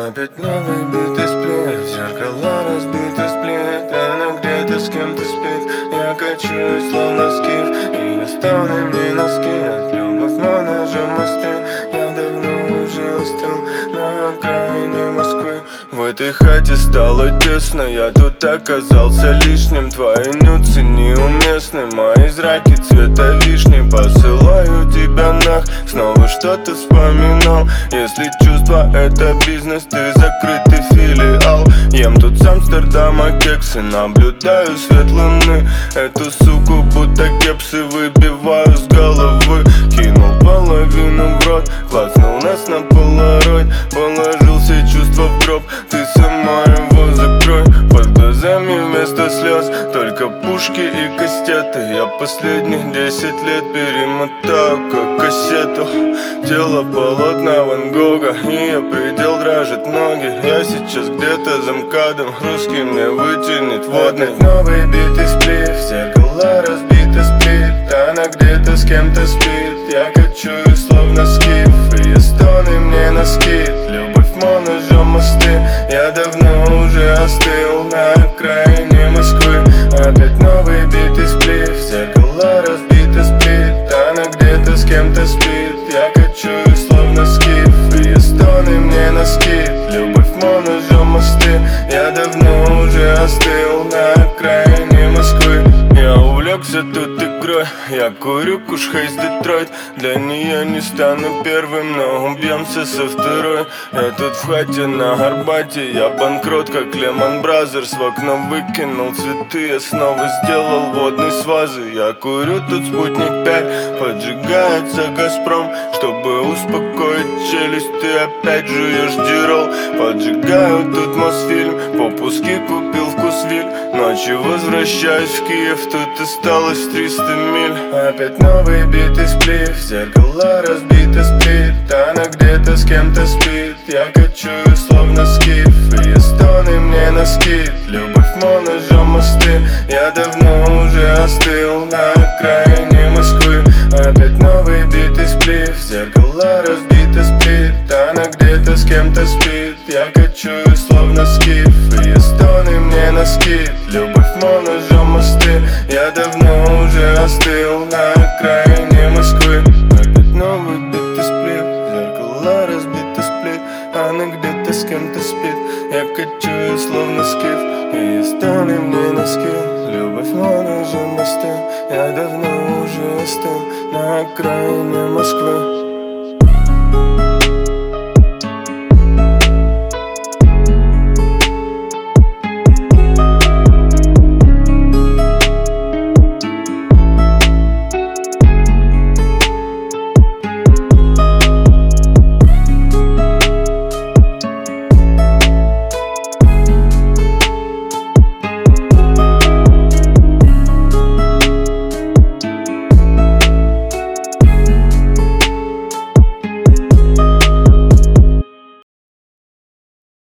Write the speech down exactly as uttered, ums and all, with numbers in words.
Опять новый битый сплит, зеркала разбиты сплит. Она где-то с кем-то спит. Я качаюсь, словно скиф, и оставленные носки. Любовь на ножом мосты. Я давно уже остыл на окраине Москвы. В этой хате стало тесно, я тут оказался лишним. Твои нюцы неуместны, мои зраки цвета вишни. Посылаю тебя нах, снова что-то вспоминал. Если чувства это бизнес, ты закрытый филиал. Ем тут с Амстердама кексы, наблюдаю свет луны. Эту суку будто кепсы выбиваю с головы. Кинул половину в рот, клацнул нас на полароид. Положил все чувства в гроб, ты сама его закрой. Под глазами вместо слез только пушки и кастеты. Я последних десять лет перемотаю как кассету. Тело полотна Ван Гога, и я предел дрожит ноги. Я сейчас где-то за МКАДом, русский мне вытянет водный. Новый битый сплит, зеркала разбиты сплит. Она где-то с кем-то спит. Я качаюсь, словно скиф, и стоны мне на скид. Любовь ножом мосты. Я давно уже остыл на окраине Москвы. Опять новый битый сплит, зеркала разбиты сплит. Она где-то с кем-то спит. Я качаюсь, словно скиф, и стоны мне на скид. Любовь ножом мосты. Я давно уже остыл на окраине Москвы. Я увлекся тут игрой, я курю куш Хейс Детройт. Для нее не стану первым, но убьемся со второй. Я тут в хате на Арбате, я банкрот, как Лемон Бразерс. В окно выкинул цветы, я снова сделал водные свазы. Я курю тут спутник пять, поджигается Газпром. Чтобы успокоить челюсть, ты опять жуешь дирол. Поджигаю тут Мосфильм, попуски купил вкусвиль. Ночью возвращаюсь в Киев, тут осталось триста миль. Опять новый битый сплит, зеркала разбиты сплит. Она где-то с кем-то спит. Я качаюсь, словно скиф, и стоны мне на скид. Любовь ножом мосты. Я давно уже остыл на окраине Москвы. Опять новый битый сплит, зеркала разбиты сплит. Она где-то с кем-то спит. Я качаюсь, словно скиф, и стоны мне на скид. Любовь ножом мосты. Я давно уже остыл на окраине Москвы. Опять новый битый сплит, зеркала разбиты сплит. Она где-то с кем-то спит. Я качаюсь, словно скиф, и стоны мне на скид. Любовь ножом мосты. Я давно уже остыл на окраине Москвы.